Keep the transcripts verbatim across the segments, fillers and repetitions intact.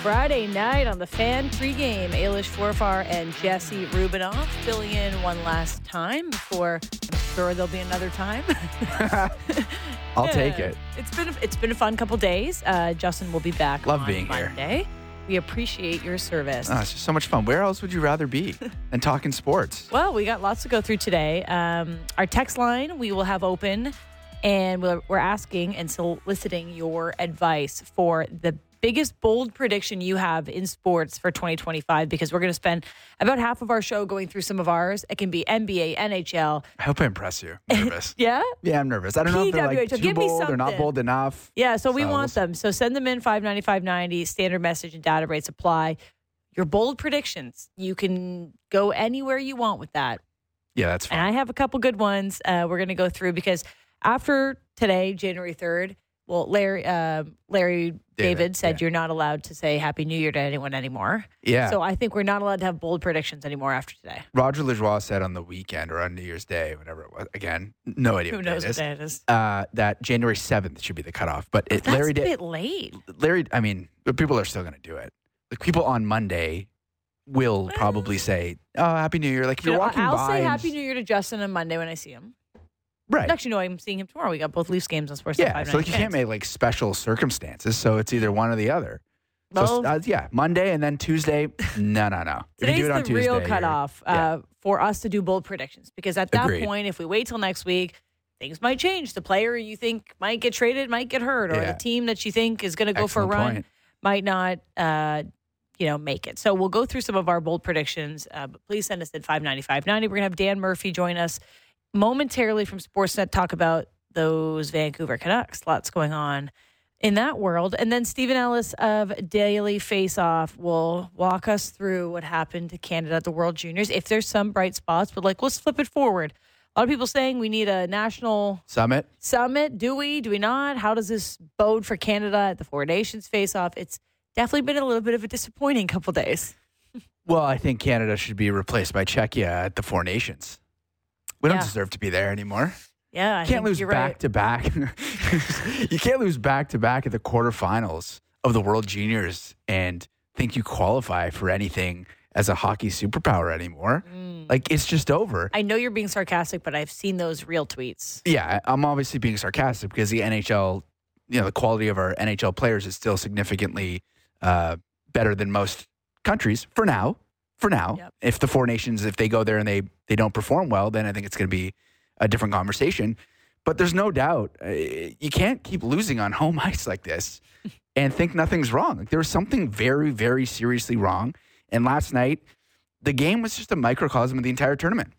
Friday night on the Fan pregame. Ailish Forfar and Jesse Rubinoff filling in one last time before I'm sure there'll be another time. I'll Yeah. take it. It's been it's been a fun couple days. Uh, Justin will be back Love on being here. Monday. We appreciate your service. Oh, it's just so much fun. Where else would you rather be than talking sports? Well, we got lots to go through today. Um, our text line we will have open, and we're, we're asking and soliciting your advice for the biggest bold prediction you have in sports for twenty twenty-five, because we're going to spend about half of our show going through some of ours. It can be N B A, N H L. I hope I impress you. I'm nervous. Yeah? Yeah, I'm nervous. I don't know if they're like P W H. too Give me bold or not something. bold enough. Yeah, so we So want we'll see. them. So send them in, five ninety-five ninety, standard message and data rates apply. Your bold predictions. You can go anywhere you want with that. Yeah, that's And fine. I have a couple good ones uh, we're going to go through, because after today, January third, well, Larry uh, Larry David, David, said yeah. you're not allowed to say Happy New Year to anyone anymore. Yeah. So I think we're not allowed to have bold predictions anymore after today. Roger Lajoie said on the weekend or on New Year's Day, whatever it was. Again, no idea Who what knows day what it is. day it is? Uh, that January seventh should be the cutoff. But it, That's Larry a did. bit late. Larry, I mean, but people are still going to do it. Like people on Monday will probably say, "Oh, Happy New Year!" Like if You you're know, walking I'll by, say and Happy just- New Year to Justin on Monday when I see him. right? Actually, no, I'm seeing him tomorrow. We got both Leafs games on Sportsnet Yeah, five so like you ninety. can't make like special circumstances. So it's either one or the other. So Well, uh, yeah, Monday and then Tuesday. No, no, no. If you Today's do it on the Tuesday, real you're- cutoff uh, yeah. for us to do bold predictions, because at that Agreed. point, if we wait till next week, things might change. The player you think might get traded might get hurt, or Yeah. the team that you think is going to go Excellent for a run point. might not, uh, you know, make it. So we'll go through some of our bold predictions. Uh, but please send us at five ninety-five ninety. We're going to have Dan Murphy join us momentarily from Sportsnet, talk about those Vancouver Canucks. Lots going on in that world. And then Stephen Ellis of Daily Faceoff will walk us through what happened to Canada at the World Juniors. If there's some bright spots, but like, let's flip it forward. A lot of people saying we need a national Summit. summit. Do we? Do we not? How does this bode for Canada at the Four Nations Face-Off? It's definitely been a little bit of a disappointing couple days. Well, I think Canada should be replaced by Czechia at the Four Nations. We don't Yeah. deserve to be there anymore. Yeah, I You can't think lose you're back right. to back. You can't lose back to back at the quarterfinals of the World Juniors and think you qualify for anything as a hockey superpower anymore. Like it's just over. I know you're being sarcastic, but I've seen those real tweets. Yeah, I- I'm obviously being sarcastic because the N H L, you know, the quality of our N H L players is still significantly uh, better than most countries for now. For now, Yep. if the Four Nations, if they go there and they they don't perform well, then I think it's going to be a different conversation. But there's no doubt uh, you can't keep losing on home ice like this and think nothing's wrong. Like, there was something very, very seriously wrong. And last night, the game was just a microcosm of the entire tournament.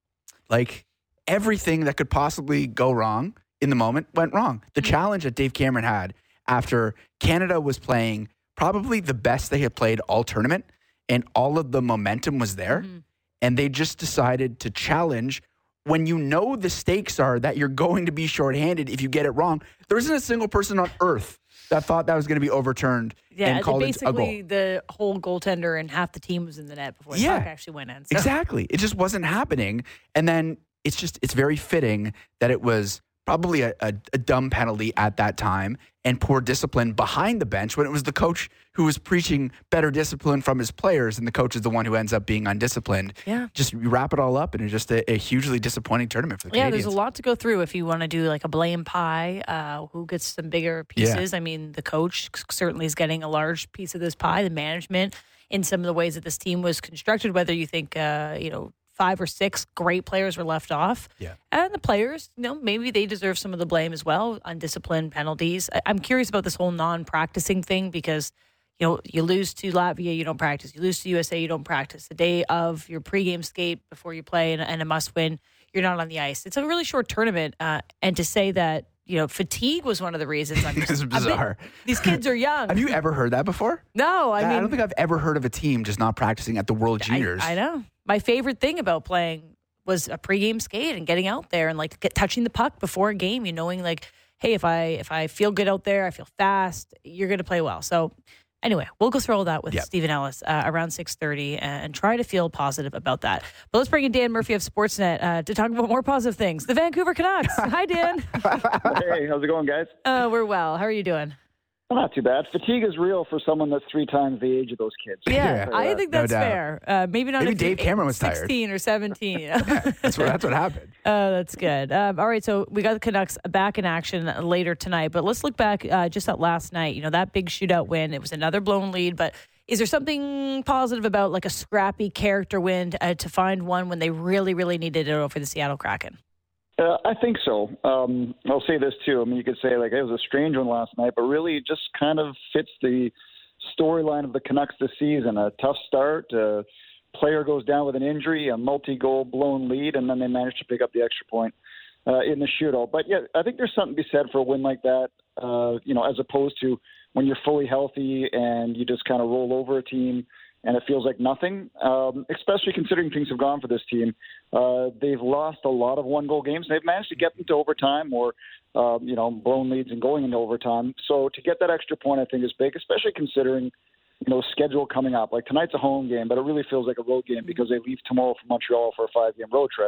Like everything that could possibly go wrong in the moment went wrong. The challenge that Dave Cameron had after Canada was playing probably the best they had played all tournament, and all of the momentum was there, Mm-hmm. and they just decided to challenge when you know the stakes are that you're going to be shorthanded if you get it wrong. There isn't a single person on earth that thought that was going to be overturned Yeah, and called it a goal. basically the whole goaltender and half the team was in the net before the Yeah. puck actually went in. So. Exactly. It just wasn't happening. And then it's just, it's very fitting that it was probably a, a, a dumb penalty at that time and poor discipline behind the bench when it was the coach who was preaching better discipline from his players, and the coach is the one who ends up being undisciplined. Yeah. Just you wrap it all up, and it's just a, a hugely disappointing tournament for the Yeah, Canadians. there's a lot to go through if you want to do like a blame pie. Uh, who gets some bigger pieces? I mean, the coach certainly is getting a large piece of this pie. The management, in some of the ways that this team was constructed, whether you think, uh, you know, five or six great players were left off. Yeah. And the players, you know, maybe they deserve some of the blame as well. Undisciplined penalties. I- I'm curious about this whole non-practicing thing, because you know, you lose to Latvia, you don't practice. You lose to U S A, you don't practice. The day of your pregame skate before you play and, and a must-win, you're not on the ice. It's a really short tournament, uh, and to say that, you know, fatigue was one of the reasons. I'm just, This is I've been- bizarre. these kids are young. Have you ever heard that before? no, I I, mean, don't think I've ever heard of a team just not practicing at the World I- Juniors. I, know. My favorite thing about playing was a pregame skate and getting out there and like get, touching the puck before a game. You knowing like, hey, if I if I feel good out there, I feel fast, you're going to play well. So. Anyway, we'll go through all that with Yep. Stephen Ellis uh, around six thirty and, and try to feel positive about that. But let's bring in Dan Murphy of Sportsnet uh, to talk about more positive things. The Vancouver Canucks. Hi, Dan. Hey, how's it going, guys? Uh, we're well. How are you doing? Well, not too bad. Fatigue is real for someone that's three times the age of those kids. Yeah, Yeah. I think No that's doubt. fair. Uh, maybe not. Maybe if you're Dave Cameron was tired. sixteen or seventeen. You know? That's what that's what happened. Oh, that's good. Um, all right, so we got the Canucks back in action later tonight, but let's look back uh, just at last night. You know, that big shootout win. It was another blown lead, but is there something positive about like a scrappy character win uh, to find one when they really, really needed it over the Seattle Kraken? Uh, I think so. Um, I'll say this too. I mean, you could say like it was a strange one last night, but really it just kind of fits the storyline of the Canucks this season. A tough start, a player goes down with an injury, a multi-goal blown lead, and then they manage to pick up the extra point uh, in the shootout. But yeah, I think there's something to be said for a win like that. Uh, you know, as opposed to when you're fully healthy and you just kind of roll over a team and it feels like nothing, um, especially considering things have gone for this team. Uh, they've lost a lot of one-goal games. They've managed to get them to overtime or, uh, you know, blown leads and going into overtime. So to get that extra point, I think, is big, especially considering, you know, schedule coming up. Like tonight's a home game, but it really feels like a road game because they leave tomorrow for Montreal for a five-game road trip.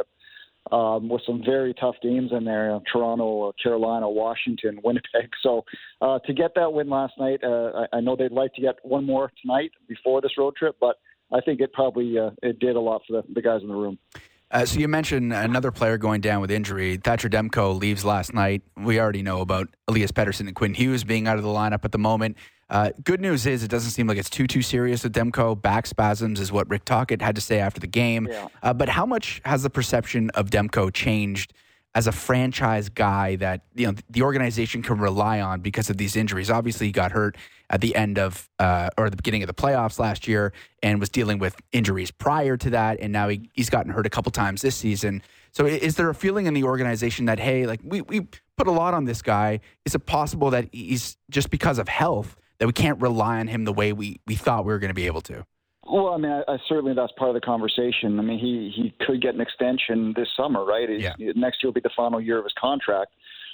Um, with some very tough games in there, uh, Toronto, uh, Carolina, Washington, Winnipeg. So uh, to get that win last night, uh, I, I know they'd like to get one more tonight before this road trip, but I think it probably uh, it did a lot for the, the guys in the room. Uh, so you mentioned another player going down with injury. Thatcher Demko leaves last night. We already know about Elias Pettersson and Quinn Hughes being out of the lineup at the moment. Uh, good news is it doesn't seem like it's too, too serious with Demko. Back spasms is what Rick Tocchet had to say after the game. Yeah. Uh, but how much has the perception of Demko changed as a franchise guy that, you know, the organization can rely on because of these injuries? Obviously, he got hurt at the end of uh, or the beginning of the playoffs last year and was dealing with injuries prior to that, and now he, he's gotten hurt a couple times this season. So is there a feeling in the organization that, hey, like we, we put a lot on this guy? Is it possible that he's just because of health that we can't rely on him the way we, we thought we were going to be able to? Well, I mean, I, I certainly that's part of the conversation. I mean, he, he could get an extension this summer, right? Yeah. Next year will be the final year of his contract.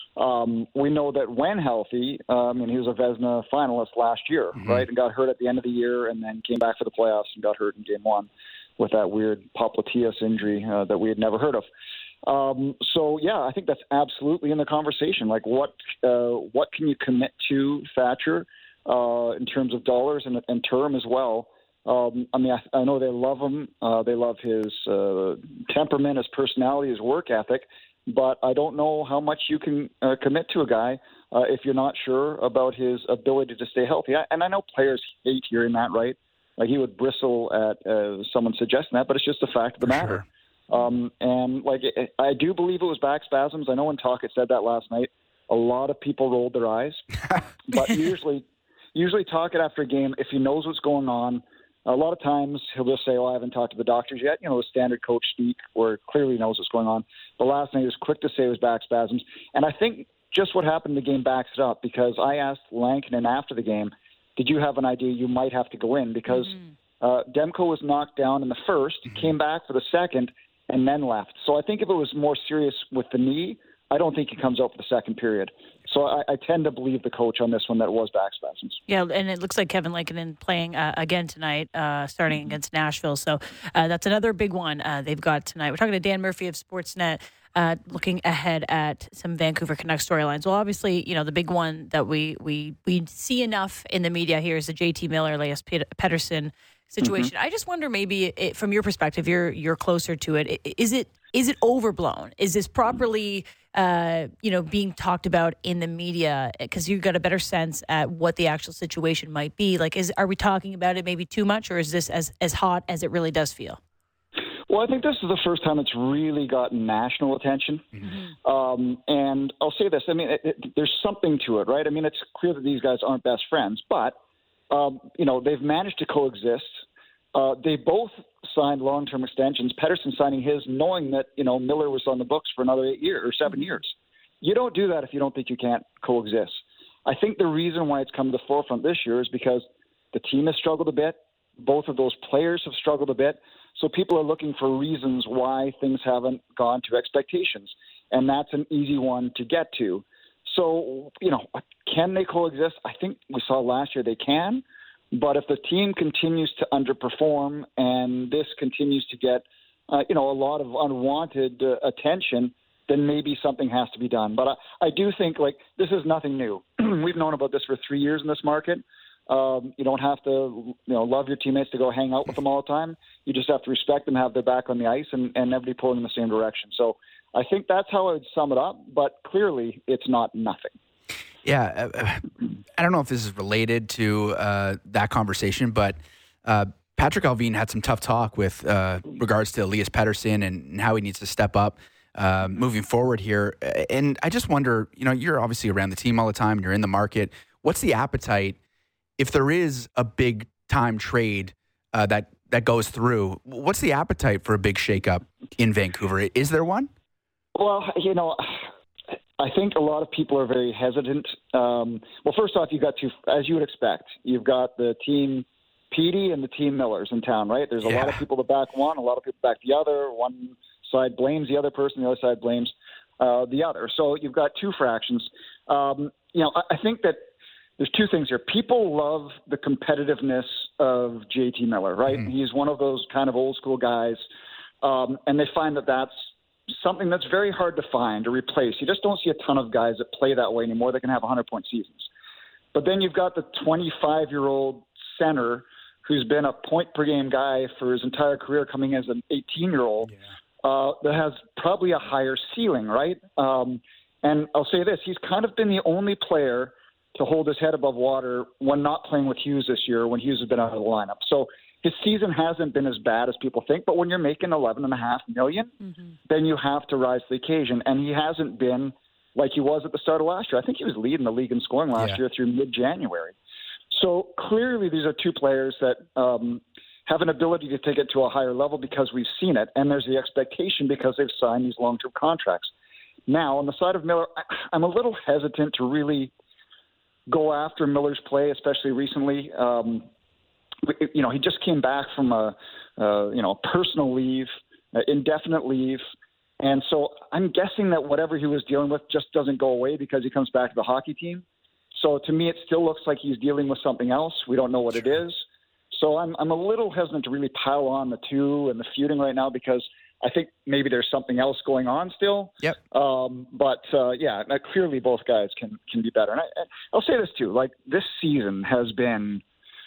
Um, we know that when healthy, uh, I mean, he was a Vezina finalist last year, mm-hmm. right, and got hurt at the end of the year and then came back for the playoffs and got hurt in game one with that weird popliteus injury uh, that we had never heard of. Um, so, yeah, I think that's absolutely in the conversation. Like, what uh, what can you commit to Thatcher uh, in terms of dollars and, and term as well? Um, I mean, I, I know they love him. Uh, they love his uh, temperament, his personality, his work ethic. But I don't know how much you can uh, commit to a guy uh, if you're not sure about his ability to stay healthy. I, and I know players hate hearing that, right? Like he would bristle at uh, someone suggesting that, but it's just a fact of the matter. Sure. Um, and like it, I do believe it was back spasms. I know when Tocchet said that last night, a lot of people rolled their eyes. But usually, usually Tocchet after a game, if he knows what's going on, a lot of times he'll just say, oh, I haven't talked to the doctors yet. You know, the standard coach speak where clearly knows what's going on. But last night he was quick to say it was back spasms. And I think just what happened in the game backs it up because I asked Lankinen after the game, did you have an idea you might have to go in? Because mm-hmm. uh, Demko was knocked down in the first, mm-hmm. came back for the second, and then left. So I think if it was more serious with the knee, I don't think he comes out for the second period. So I, I tend to believe the coach on this one that it was back spasms. Yeah, and it looks like Kevin Lankinen playing uh, again tonight, uh, starting against Nashville. So uh, that's another big one uh, they've got tonight. We're talking to Dan Murphy of Sportsnet, uh, looking ahead at some Vancouver Canucks storylines. Well, obviously, you know, the big one that we we we see enough in the media here is the J T Miller, Elias Pettersson situation. Mm-hmm. I just wonder, maybe it, from your perspective, you're you're closer to it. Is it is it overblown? Is this properly, uh, you know, being talked about in the media? Because you've got a better sense at what the actual situation might be. Like, is are we talking about it maybe too much, or is this as as hot as it really does feel? Well, I think this is the first time it's really gotten national attention. Mm-hmm. Um, and I'll say this. I mean, it, it, there's something to it, right? I mean, it's clear that these guys aren't best friends, but, um, you know, they've managed to coexist. Uh, they both signed long-term extensions, Pettersson signing his knowing that, you know, Miller was on the books for another eight years or seven mm-hmm. years. You don't do that if you don't think you can't coexist. I think the reason why it's come to the forefront this year is because the team has struggled a bit. Both of those players have struggled a bit. So people are looking for reasons why things haven't gone to expectations. And that's an easy one to get to. So, you know, can they coexist? I think we saw last year they can. But if the team continues to underperform and this continues to get, uh, you know, a lot of unwanted uh, attention, then maybe something has to be done. But I, I do think, like, this is nothing new. we've known about this for three years in this market. Um, you don't have to, you know, love your teammates to go hang out with them all the time. You just have to respect them, have their back on the ice, and, and everybody pulling in the same direction. So I think that's how I would sum it up. But clearly, it's not nothing. Yeah, uh, I don't know if this is related to uh, that conversation, but uh, Patrick Allvin had some tough talk with uh, regards to Elias Pettersson and, and how he needs to step up uh, moving forward here. And I just wonder, you know, you're obviously around the team all the time, and you're in the market. What's the appetite if there is a big time trade uh, that that goes through? What's the appetite for a big shakeup in Vancouver? Is there one? Well, you know, I think a lot of people are very hesitant. Um, well, first off, you've got two, as you would expect, you've got the team Petey and the team Millers in town, right? There's a yeah. lot of people that back one, a lot of people back the other. One side blames the other person, the other side blames uh, the other. So you've got two fractions. Um, you know, I, I think that there's two things here. People love the competitiveness of J T Miller, right? Mm-hmm. He's one of those kind of old school guys, um, and they find that that's something that's very hard to find or replace. You just don't see a ton of guys that play that way anymore that can have one hundred point seasons. But then you've got the twenty-five-year-old center who's been a point-per-game guy for his entire career, coming as an eighteen-year-old, yeah. uh, that has probably a higher ceiling, right? Um, and I'll say this, he's kind of been the only player to hold his head above water when not playing with Hughes this year, when Hughes has been out of the lineup. So his season hasn't been as bad as people think, but when you're making eleven and a half million, mm-hmm. then you have to rise to the occasion. And he hasn't been like he was at the start of last year. I think he was leading the league in scoring last yeah. year through mid-January. So clearly these are two players that um, have an ability to take it to a higher level because we've seen it, and there's the expectation because they've signed these long-term contracts. Now, on the side of Miller, I'm a little hesitant to really go after Miller's play, especially recently. Um, you know, he just came back from a, uh, you know, personal leave, uh, indefinite leave. And so I'm guessing that whatever he was dealing with just doesn't go away because he comes back to the hockey team. So to me, it still looks like he's dealing with something else. We don't know what it is. So I'm I'm a little hesitant to really pile on the two and the feuding right now because I think maybe there's something else going on still. Yep. Um, but, uh, yeah, clearly both guys can, can be better. And I, I'll say this, too. Like, this season has been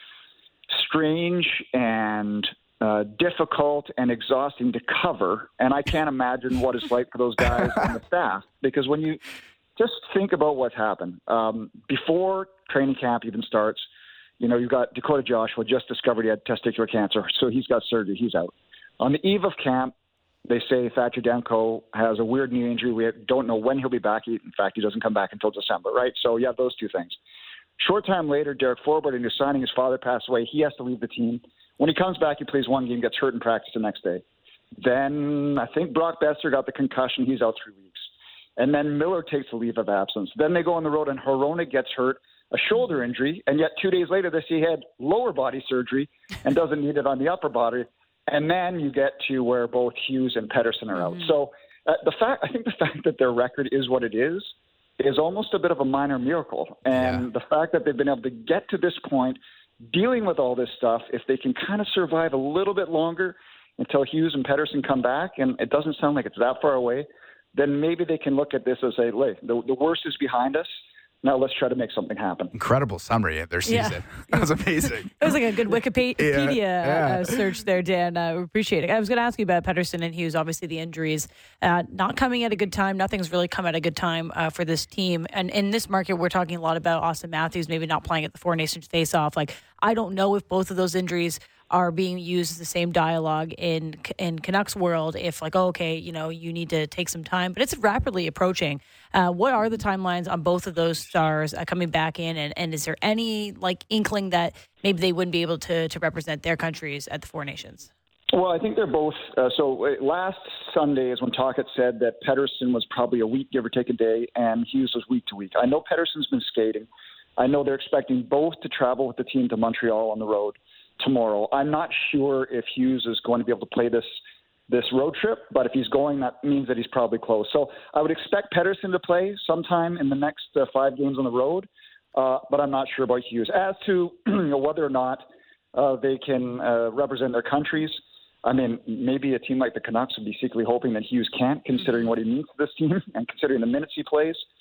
strange and uh, difficult and exhausting to cover, and I can't imagine what it's like for those guys on the staff. Because when you just think about what's happened, um, before training camp even starts, you know, you've got Dakota Joshua just discovered he had testicular cancer, so he's got surgery. He's out. On the eve of camp, they say Thatcher Demko has a weird knee injury. We don't know when he'll be back. He, in fact, he doesn't come back until December, right? So you have those two things. Short time later, Derek Forbort, who's signing his father, passed away. He has to leave the team. When he comes back, he plays one game, gets hurt in practice the next day. Then I think Brock Besser got the concussion. He's out three weeks. And then Miller takes a leave of absence. Then they go on the road, and Hronek gets hurt, a shoulder injury, and yet two days later they see he had lower body surgery and doesn't need it on the upper body. And then you get to where both Hughes and Pettersson are out. Mm-hmm. So uh, the fact, I think the fact that their record is what it is, is almost a bit of a minor miracle. And yeah. the fact that they've been able to get to this point, dealing with all this stuff, if they can kind of survive a little bit longer until Hughes and Pettersson come back, and it doesn't sound like it's that far away, then maybe they can look at this and say, hey, the, the worst is behind us. Now let's try to make something happen. Incredible summary of their season. Yeah. That was amazing. It was like a good Wikipedia yeah. Yeah. Uh, search there, Dan. I uh, appreciate it. I was going to ask you about Pettersson and Hughes. Obviously, the injuries uh, not coming at a good time. Nothing's really come at a good time uh, for this team. And in this market, we're talking a lot about Austin Matthews maybe not playing at the Four Nations face-off. Like, I don't know if both of those injuries are being used as the same dialogue in in Canucks world. If like, oh, okay, you know, you need to take some time, but it's rapidly approaching. Uh, what are the timelines on both of those stars uh, coming back in, and, and is there any like inkling that maybe they wouldn't be able to to represent their countries at the Four Nations? Well, I think they're both. Uh, so last Sunday is when Tocchet said that Pettersson was probably a week, give or take a day, and Hughes was week to week. I know Pettersson's been skating. I know they're expecting both to travel with the team to Montreal on the road tomorrow. I'm not sure if Hughes is going to be able to play this this road trip, but if he's going, that means that he's probably close. So I would expect Pettersson to play sometime in the next uh, five games on the road, uh, but I'm not sure about Hughes. As to you know, whether or not uh, they can uh, represent their countries, I mean, maybe a team like the Canucks would be secretly hoping that Hughes can't, considering what he means to this team and considering the minutes he plays.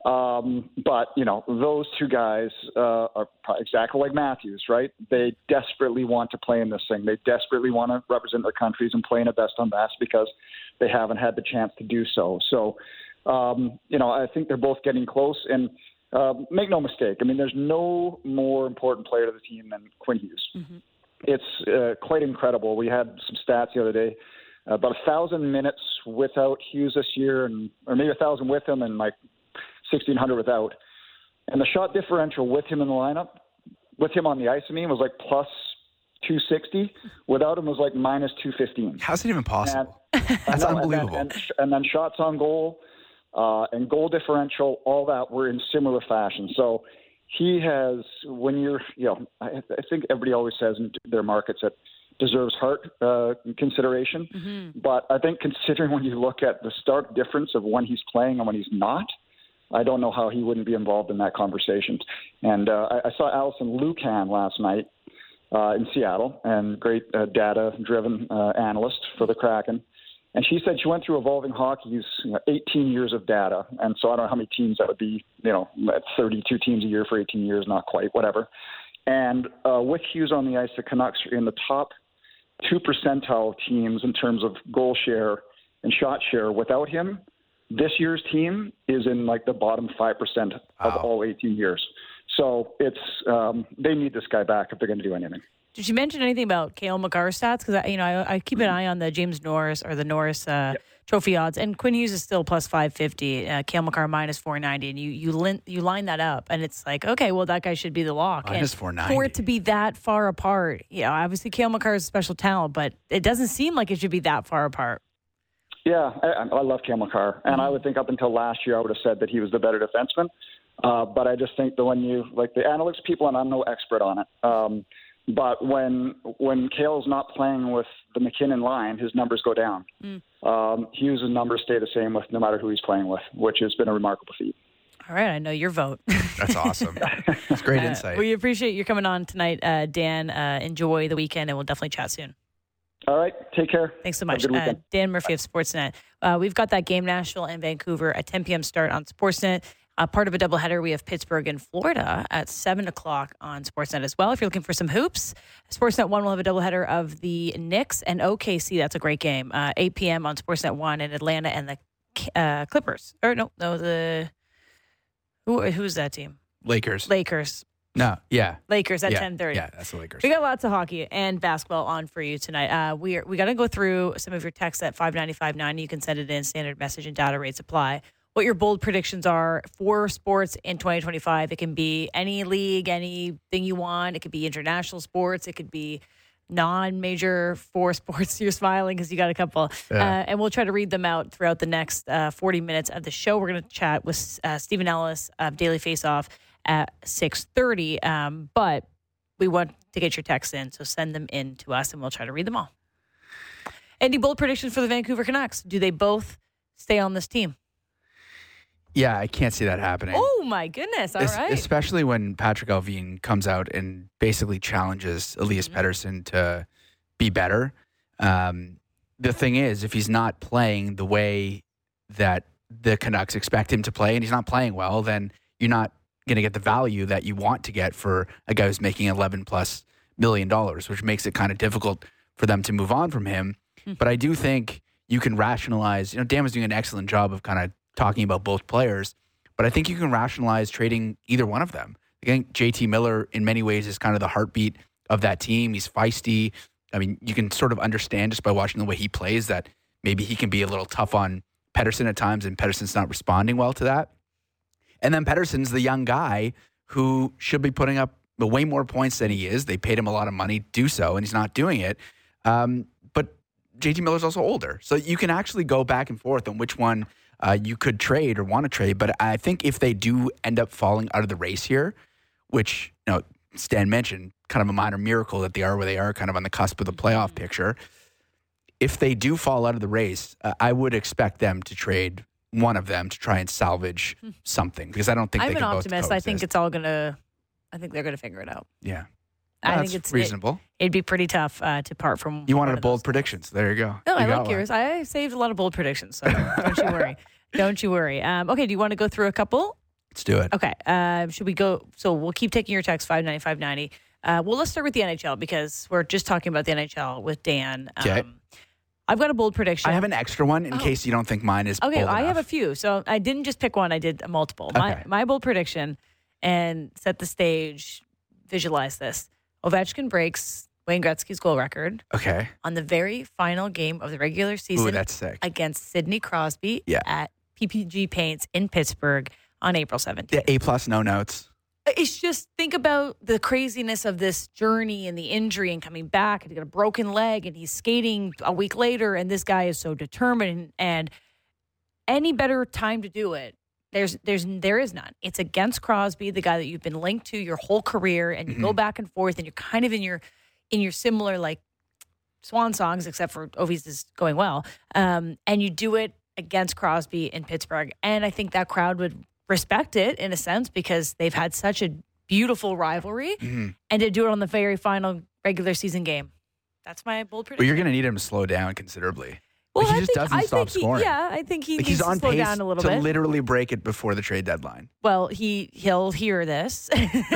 Um, but, you know, those two guys uh, are exactly like Matthews, right? They desperately want to play in this thing. They desperately want to represent their countries and play in a best on best because they haven't had the chance to do so. So, um, you know, I think they're both getting close. And uh, make no mistake, I mean, there's no more important player to the team than Quinn Hughes. Mm-hmm. It's uh, quite incredible. We had some stats the other day, uh, about a thousand minutes without Hughes this year, and or maybe a thousand with him, and like sixteen hundred without. And the shot differential with him in the lineup, with him on the ice, I mean, was like plus two sixty. Without him was like minus two fifteen. How's it even possible? And, That's know, unbelievable. And then, and, and then shots on goal uh, and goal differential, all that were in similar fashion. So he has, when you're, you know, I, I think everybody always says in their markets that deserves heart uh, consideration. Mm-hmm. But I think considering when you look at the stark difference of when he's playing and when he's not, I don't know how he wouldn't be involved in that conversation. And uh, I, I saw Alison Lukan last night uh, in Seattle, and great uh, data-driven uh, analyst for the Kraken. And she said she went through Evolving Hockey's you know, eighteen years of data. And so I don't know how many teams that would be, you know, thirty-two teams a year for eighteen years, not quite, whatever. And uh, with Hughes on the ice, the Canucks are in the top two percentile teams in terms of goal share and shot share. Without him, this year's team is in like the bottom five percent of wow. all eighteen years. So it's um, they need this guy back if they're going to do anything. Did you mention anything about Cale Makar's stats? Because you know I, I keep an eye on the James Norris or the Norris uh, yep. Trophy odds, and Quinn Hughes is still plus five fifty. Uh, Cale Makar minus four ninety, and you you lin- you line that up, and it's like okay, well that guy should be the lock. Minus four ninety. For it to be that far apart, you know, obviously Cale Makar is a special talent, but it doesn't seem like it should be that far apart. Yeah, I, I love Cale Makar, and mm-hmm. I would think up until last year I would have said that he was the better defenseman. Uh, but I just think that when you like the analytics people, and I'm no expert on it. Um, But when when Cale's not playing with the McKinnon line, his numbers go down. Mm. Um, Hughes' numbers stay the same with no matter who he's playing with, which has been a remarkable feat. All right, I know your vote. That's awesome. That's great insight. Uh, we appreciate you coming on tonight, uh, Dan. Uh, enjoy the weekend, and we'll definitely chat soon. All right, take care. Thanks so much. Uh, Dan Murphy Bye. Of Sportsnet. Uh, we've got that game, Nashville and Vancouver, at ten p.m. start on Sportsnet. Uh, part of a doubleheader, we have Pittsburgh and Florida at seven o'clock on Sportsnet as well. If you're looking for some hoops, Sportsnet one will have a doubleheader of the Knicks and O K C. That's a great game. Uh, eight p.m. on Sportsnet one in Atlanta and the uh, Clippers. Or no, no, the who, who's that team? Lakers. Lakers. No, yeah. Lakers at yeah, ten thirty. Yeah, that's the Lakers. We got lots of hockey and basketball on for you tonight. Uh, we are, we got to go through some of your texts at five ninety-five ninety. You can send it in. Standard message and data rates apply. What your bold predictions are for sports in twenty twenty-five. It can be any league, anything you want. It could be international sports. It could be non-major for sports. You're smiling because you got a couple. Yeah. Uh, and we'll try to read them out throughout the next uh, forty minutes of the show. We're going to chat with uh, Stephen Ellis of Daily Faceoff at six thirty. Um, but we want to get your texts in, so send them in to us, and we'll try to read them all. Any bold predictions for the Vancouver Canucks? Do they both stay on this team? Yeah, I can't see that happening. Oh, my goodness. All es- right. Especially when Patrick Allvin comes out and basically challenges Elias mm-hmm. Pettersson to be better. Um, the thing is, if he's not playing the way that the Canucks expect him to play and he's not playing well, then you're not going to get the value that you want to get for a guy who's making eleven plus million dollars, which makes it kind of difficult for them to move on from him. Mm-hmm. But I do think you can rationalize, you know, Dan was doing an excellent job of kind of talking about both players, but I think you can rationalize trading either one of them. I think J T Miller in many ways is kind of the heartbeat of that team. He's feisty. I mean, you can sort of understand just by watching the way he plays that maybe he can be a little tough on Pettersson at times, and Pettersson's not responding well to that. And then Pettersson's the young guy who should be putting up way more points than he is. They paid him a lot of money to do so, and he's not doing it. Um, but J T Miller's also older. So you can actually go back and forth on which one Uh, you could trade or want to trade, but I think if they do end up falling out of the race here, which, you know, Stan mentioned, kind of a minor miracle that they are where they are, kind of on the cusp of the playoff mm-hmm. picture. If they do fall out of the race, uh, I would expect them to trade one of them to try and salvage mm-hmm. something, because I don't think I'm they an can optimist. both I think it's all gonna. I think they're gonna figure it out. Yeah. I That's think it's reasonable. It, it'd be pretty tough uh, to part from. You wanted a bold predictions. There you go. No, you I like yours. I saved a lot of bold predictions, so don't you worry. Don't you worry. Um, okay, do you want to go through a couple? Let's do it. Okay. Uh, should we go? So we'll keep taking your text, five ninety, five ninety. Uh, well, let's start with the N H L because we're just talking about the N H L with Dan. Okay. Um, I've got a bold prediction. I have an extra one in Oh. case you don't think mine is Okay, bold I enough. have a few. So I didn't just pick one, I did a multiple. My, Okay. my bold prediction, and set the stage, visualize this. Ovechkin breaks Wayne Gretzky's goal record Okay. on the very final game of the regular season Ooh, that's sick. against Sidney Crosby Yeah. at P P G Paints in Pittsburgh on April seventeenth. Yeah, A plus, no notes. It's just, think about the craziness of this journey and the injury and coming back, and he got a broken leg and he's skating a week later, and this guy is so determined, and any better time to do it, there's there's there is none. It's against Crosby, the guy that you've been linked to your whole career, and you Mhm. go back and forth, and you're kind of in your in your similar like swan songs, except for Ovi's is going well, um, and you do it against Crosby in Pittsburgh, and I think that crowd would respect it in a sense because they've had such a beautiful rivalry, Mhm. and to do it on the very final regular season game. That's my bold But prediction. you're going to need him to slow down considerably. well, like, he I just think, doesn't I stop think he, scoring. Yeah, I think he Like, needs he's on to slow pace down a little to bit. literally break it before the trade deadline. Well, he he'll hear this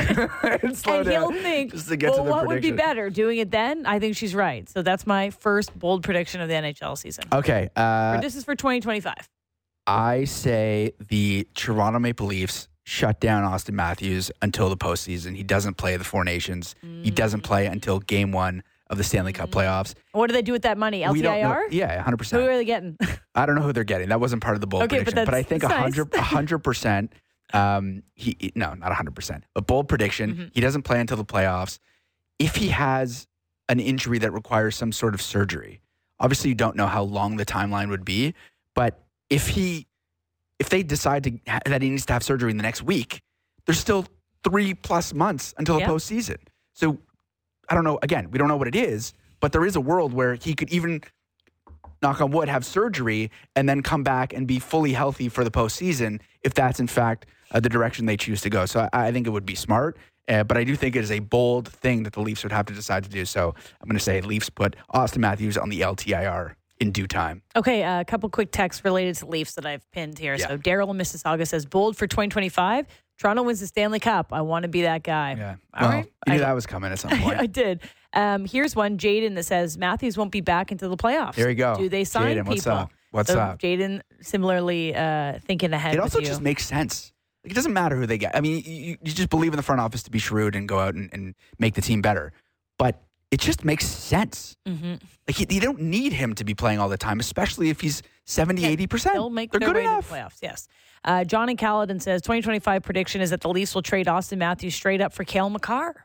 And slow and he'll down think, just to get well, to the what would be prediction. better, doing it then? I think she's right. So that's my first bold prediction of the N H L season. Okay. Uh, this is for twenty twenty-five. I say the Toronto Maple Leafs shut down Austin Matthews until the postseason. He doesn't play the Four Nations. He doesn't play until game one of the Stanley Cup playoffs. What do they do with that money? We don't know- L T I R? Yeah, one hundred Who percent. are they getting? I don't know who they're getting. That wasn't part of the bold Okay, but prediction. But, I that's- think that's nice. one hundred, one hundred percent, um, he, no, not one hundred percent, but bold prediction, Mm-hmm. he doesn't play until the playoffs. If he has an injury that requires some sort of surgery, obviously you don't know how long the timeline would be, but if he, if they decide to that he needs to have surgery in the next week, there's still three plus months until Yeah. the postseason. So I don't know. Again, we don't know what it is, but there is a world where he could even, knock on wood, have surgery and then come back and be fully healthy for the postseason if that's in fact uh, the direction they choose to go. So I, I think it would be smart, uh, but I do think it is a bold thing that the Leafs would have to decide to do. So I'm going to say Leafs put Austin Matthews on the L T I R in due time. Okay, a couple quick texts related to Leafs that I've pinned here. Yeah. So Daryl in Mississauga says, bold for twenty twenty-five. Toronto wins the Stanley Cup. I want to be that guy. Yeah. All well, right. you knew I- that was coming at some point. I did. Um, here's one, Jaden, that says Matthews won't be back until the playoffs. There you go. Do they sign Jaden, people? what's up? What's so up? Jaden similarly uh, thinking ahead It with also you. just makes sense. Like, it doesn't matter who they get. I mean, you, you just believe in the front office to be shrewd and go out and, and make the team better. But it just makes sense. mm-hmm. Like, he, you don't need him to be playing all the time, especially if he's seventy, eighty percent. They'll make They're their good way enough. to the playoffs. Yes. Uh, John in Caledon says twenty twenty-five prediction is that the Leafs will trade Austin Matthews straight up for Cale Makar.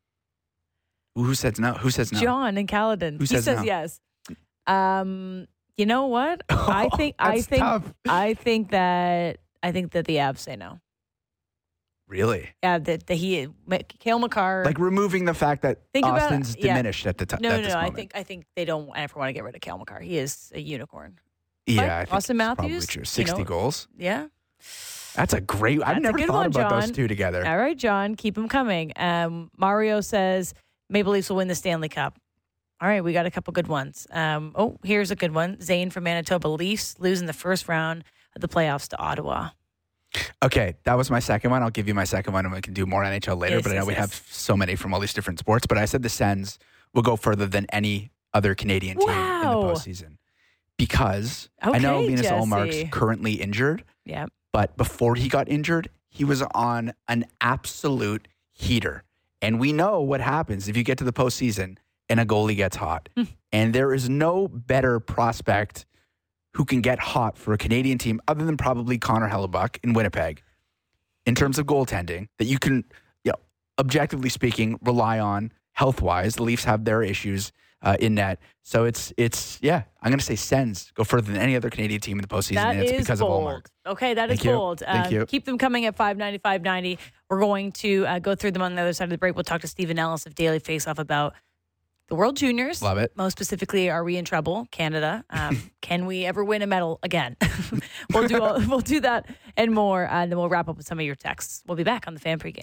Who says no? Who says no? John in Caledon. Who he says says no? yes. Um, you know what? I think I That's think tough. I think that I think that the Avs say no. Really? Yeah, that that he Cale Makar. Like removing the fact that Think about it, Austin's yeah. diminished at the time. no, no, at this no. I moment. think I think they don't ever want to get rid of Cale Makar. He is a unicorn. Yeah, I think Austin it's Matthews, probably true. you Sixty know- goals. Yeah. That's a great. That's I've a never good thought one, about those John. two together. All right, John, keep them coming. Um, Mario says Maple Leafs will win the Stanley Cup. All right, we got a couple good ones. Um, oh, here's a good one. Zane from Manitoba. Leafs losing the first round of the playoffs to Ottawa. Okay, that was my second one. I'll give you my second one, and we can do more N H L later. Yes, but I know yes, we yes. have so many from all these different sports. But I said the Sens will go further than any other Canadian team in the Wow. postseason because I know Okay, Venus Jesse. Olmark's currently injured, Yeah. but before he got injured, he was on an absolute heater. And we know what happens if you get to the postseason and a goalie gets hot. And there is no better prospect who can get hot for a Canadian team other than probably Connor Hellebuck in Winnipeg in terms of goaltending that you can, you know, objectively speaking, rely on health-wise. The Leafs have their issues uh, in net. So it's, it's yeah, I'm going to say Sens go further than any other Canadian team in the postseason, That and it's is because bold. of Olmark. Okay, that Thank is you. bold. Thank Uh, you. Keep them coming at five ninety, five ninety. We're going to uh, go through them on the other side of the break. We'll talk to Stephen Ellis of Daily Faceoff about the World Juniors. Love it. Most specifically, are we in trouble? Canada. Um, can we ever win a medal again? we'll do all, we'll do that and more, uh, and then we'll wrap up with some of your texts. We'll be back on the Fan Pregame.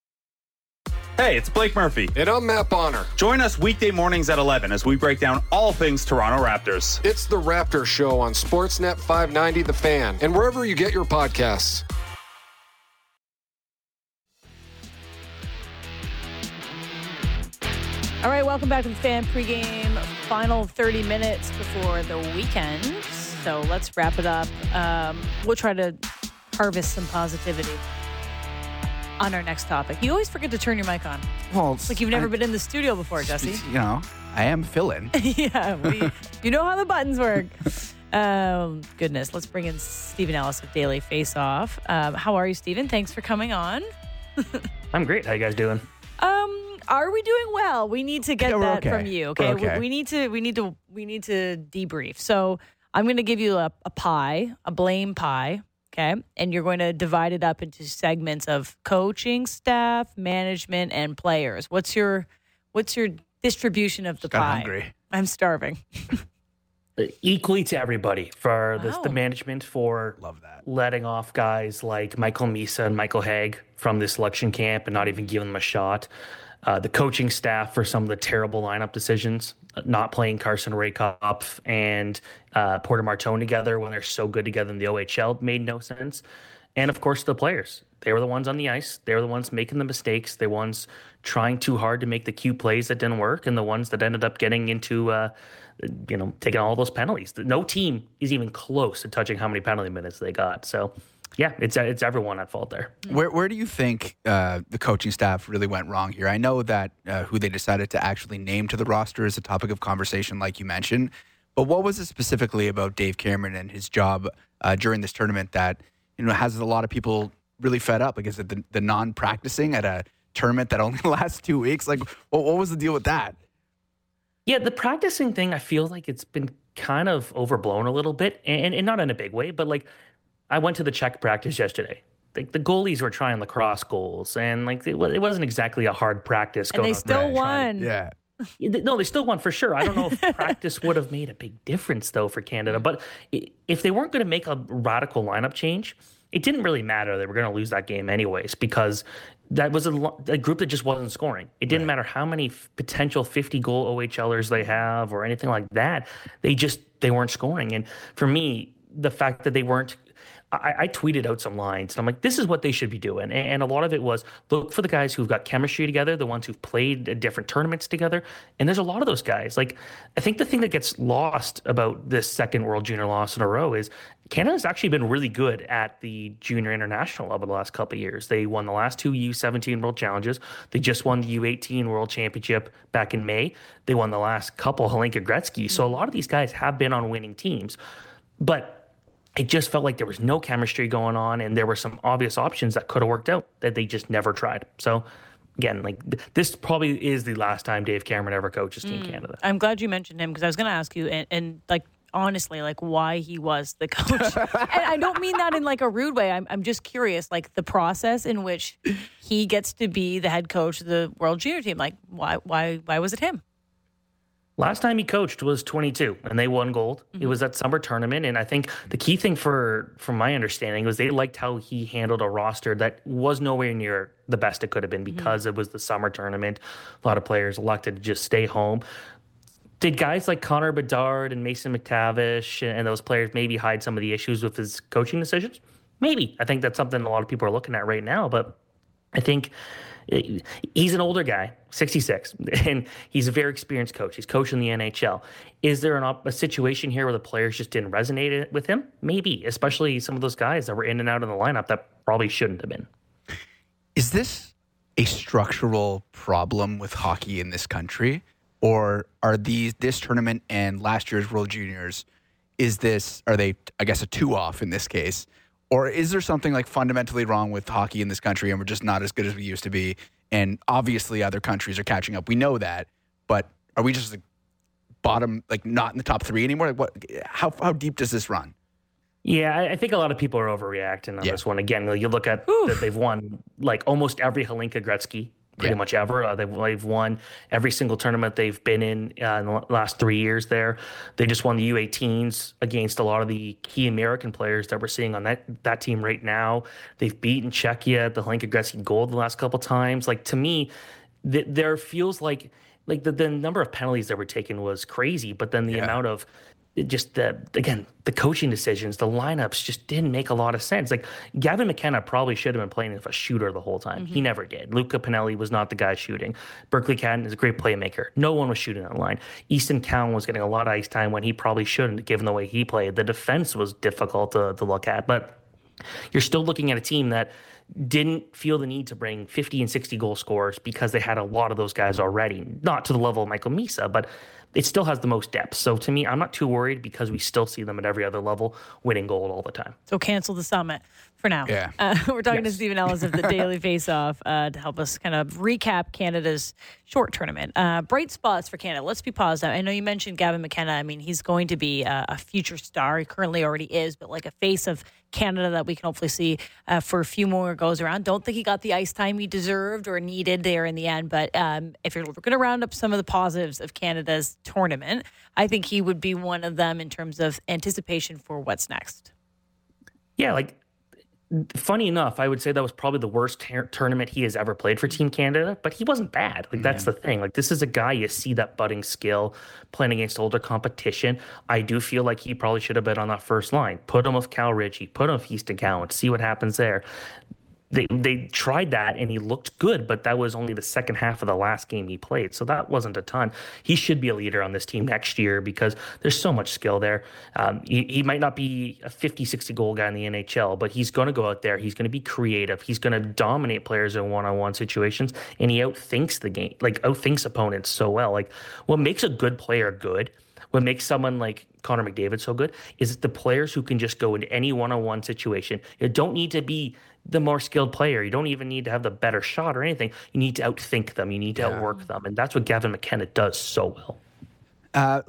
Hey, it's Blake Murphy. And I'm Matt Bonner. Join us weekday mornings at eleven as we break down all things Toronto Raptors. It's the Raptor Show on Sportsnet five ninety The Fan and wherever you get your podcasts. All right, welcome back to the Fan pregame. Final thirty minutes before the weekend. So let's wrap it up. Um, we'll try to harvest some positivity on our next topic. You always forget to turn your mic on. Well, It's like you've never I, been in the studio before, Jesse. You know, I am fill-in. Yeah, we, you know how the buttons work. Um, goodness, let's bring in Stephen Ellis of Daily Face-Off. Um, how are you, Stephen? Thanks for coming on. I'm great. How you guys doing? Um, are we doing well? We need to get Yeah, we're that okay. from you. We're Okay? okay. We, we need to. We need to. We need to debrief. So I'm going to give you a, a pie, a blame pie. Okay, and you're going to divide it up into segments of coaching staff, management, and players. What's your What's your distribution of the Got pie? hungry. I'm starving. Equally to everybody for the, Wow. the management for Love that. letting off guys like Michael Misa and Michael Haig from the selection camp and not even giving them a shot. Uh, the coaching staff for some of the terrible lineup decisions, not playing Carson Raykopf and uh, Porter Martone together when they're so good together in the O H L made no sense. And of course, the players. They were the ones on the ice. They were the ones making the mistakes. They were the ones trying too hard to make the cute plays that didn't work, and the ones that ended up getting into, uh, you know, taking all those penalties. No team is even close to touching how many penalty minutes they got. So, yeah, it's it's everyone at fault there. Where where do you think uh, the coaching staff really went wrong here? I know that uh, who they decided to actually name to the roster is a topic of conversation, like you mentioned. But what was it specifically about Dave Cameron and his job uh, during this tournament that you know has a lot of people really fed up? Like, is it the, the non-practicing at a tournament that only lasts two weeks? Like, what, what was the deal with that? Yeah, the practicing thing, I feel like it's been kind of overblown a little bit, and, and not in a big way, but like I went to the Czech practice yesterday. Like the goalies were trying lacrosse goals, and like it, it wasn't exactly a hard practice. And going they out still there and trying won. Yeah. to- No, they still won for sure. I don't know if practice would have made a big difference though for Canada, but i- if they weren't going to make a radical lineup change, it didn't really matter. They were going to lose that game anyways because that was a, lo- a group that just wasn't scoring. It didn't matter how many f- potential fifty-goal O H Lers they have or anything like that. They just they weren't scoring. And for me, the fact that they weren't, I, I tweeted out some lines, and I'm like, this is what they should be doing. And, and a lot of it was look for the guys who've got chemistry together, the ones who've played at different tournaments together. And there's a lot of those guys. Like, I think the thing that gets lost about this second World Junior loss in a row is Canada's actually been really good at the junior international level the last couple of years. They won the last two U seventeen World Challenges. They just won the U eighteen World Championship back in May. They won the last couple Hlinka Gretzky. So a lot of these guys have been on winning teams. But it just felt like there was no chemistry going on, and there were some obvious options that could have worked out that they just never tried. So, again, like th- this probably is the last time Dave Cameron ever coaches Team Canada. I'm glad you mentioned him because I was going to ask you, and, and like honestly, like why he was the coach. And I don't mean that in like a rude way. I'm I'm just curious, like the process in which he gets to be the head coach of the World Junior team. Like why why why was it him? Last time he coached was twenty-two, and they won gold. Mm-hmm. It was that summer tournament, and I think the key thing for, from my understanding, was they liked how he handled a roster that was nowhere near the best it could have been because mm-hmm. it was the summer tournament. A lot of players elected to just stay home. Did guys like Connor Bedard and Mason McTavish and those players maybe hide some of the issues with his coaching decisions? Maybe. I think that's something a lot of people are looking at right now, but I think he's an older guy, sixty-six, and he's a very experienced coach. He's coaching the N H L. Is there an op- a situation here where the players just didn't resonate with him? Maybe, especially some of those guys that were in and out of the lineup that probably shouldn't have been. Is this a structural problem with hockey in this country? Or are these this tournament and last year's World Juniors, is this, are they, I guess, a two-off in this case? Or is there something like fundamentally wrong with hockey in this country and we're just not as good as we used to be? And obviously other countries are catching up. We know that. But are we just like bottom, like not in the top three anymore? Like what? How how deep does this run? Yeah, I, I think a lot of people are overreacting on Yeah. this one. Again, you look at that they've won like almost every Hlinka Gretzky pretty Yeah. much ever. Uh, they've, they've won every single tournament they've been in uh, in the last three years there. They just won the U eighteens against a lot of the key American players that we're seeing on that, that team right now. They've beaten Czechia at the Hlinka Gretzky Gold the last couple times. Like, to me, th- there feels like like the, the number of penalties that were taken was crazy, but then the Yeah. amount of it just the again the coaching decisions, the lineups just didn't make a lot of sense. Like Gavin McKenna probably should have been playing as a shooter the whole time. Mm-hmm. He never did. Luca Pinelli was not the guy shooting. Berkeley Catton is a great playmaker. No one was shooting that line. Easton Cowan was getting a lot of ice time when he probably shouldn't, given the way he played. The defense was difficult to, to look at, but you're still looking at a team that didn't feel the need to bring fifty and sixty goal scorers because they had a lot of those guys already. Not to the level of Michael Misa, but it still has the most depth. So to me, I'm not too worried because we still see them at every other level winning gold all the time. So cancel the summit for now. Yeah. Uh, we're talking yes. to Stephen Ellis of the Daily Faceoff uh, to help us kind of recap Canada's short tournament. Uh, bright spots for Canada. Let's be positive. I know you mentioned Gavin McKenna. I mean, he's going to be a, a future star. He currently already is, but like a face of Canada that we can hopefully see uh, for a few more goes around. Don't think he got the ice time he deserved or needed there in the end, but um, if you're going to round up some of the positives of Canada's tournament, I think he would be one of them in terms of anticipation for what's next. Yeah, like, funny enough, I would say that was probably the worst ter- tournament he has ever played for Team Canada, but he wasn't bad. Like, that's yeah. the thing. Like, this is a guy, you see that budding skill playing against older competition. I do feel like he probably should have been on that first line. Put him with Cal Ritchie, put him with Easton Cowan, see what happens there. They they tried that and he looked good, but that was only the second half of the last game he played. So that wasn't a ton. He should be a leader on this team next year because there's so much skill there. Um, he, he might not be a fifty, sixty goal guy in the N H L, but he's going to go out there. He's going to be creative. He's going to dominate players in one-on-one situations, and he outthinks the game, like outthinks opponents so well. Like, what makes a good player good, what makes someone like Connor McDavid so good, is the players who can just go into any one-on-one situation. You don't need to be the more skilled player. You don't even need to have the better shot or anything. You need to outthink them. You need to yeah. outwork them. And that's what Gavin McKenna does so well. Uh,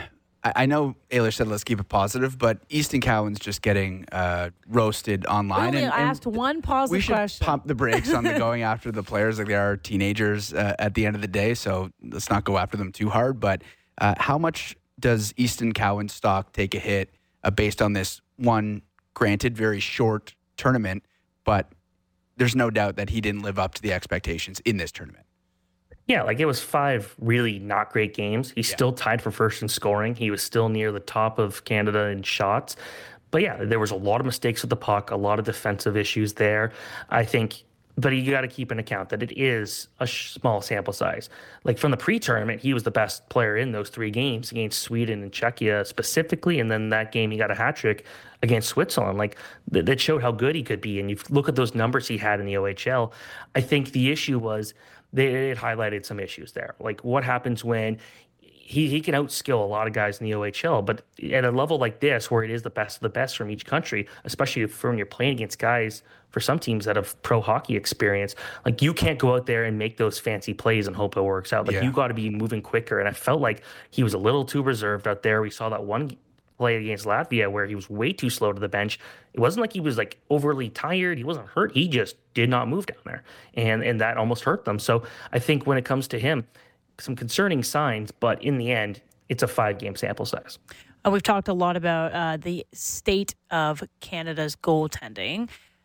I know Ayler said let's keep it positive, but Easton Cowan's just getting uh, roasted online. Really, and, I and asked one positive we should question. Pump the brakes on the going after the players like they are teenagers uh, at the end of the day, so let's not go after them too hard. But uh, how much does Easton Cowan's stock take a hit uh, based on this one, granted, very short tournament, but there's no doubt that he didn't live up to the expectations in this tournament? Yeah, like it was five really not great games. He's yeah. still tied for first in scoring. He was still near the top of Canada in shots. But yeah, there was a lot of mistakes with the puck, a lot of defensive issues there. I think, but you got to keep in account that it is a sh- small sample size. Like from the pre-tournament, he was the best player in those three games against Sweden and Czechia specifically. And then that game, he got a hat trick against Switzerland. Like th- that showed how good he could be. And you look at those numbers he had in the O H L. I think the issue was they it highlighted some issues there. Like what happens when he, he can outskill a lot of guys in the O H L, but at a level like this, where it is the best of the best from each country, especially if when you're playing against guys for some teams that have pro hockey experience, like you can't go out there and make those fancy plays and hope it works out. Like yeah. you got to be moving quicker. And I felt like he was a little too reserved out there. We saw that one play against Latvia where he was way too slow to the bench. It wasn't like he was like overly tired. He wasn't hurt. He just did not move down there. And, and that almost hurt them. So I think when it comes to him, some concerning signs, but in the end, it's a five-game sample size. Uh, we've talked a lot about uh, the state of Canada's goaltending.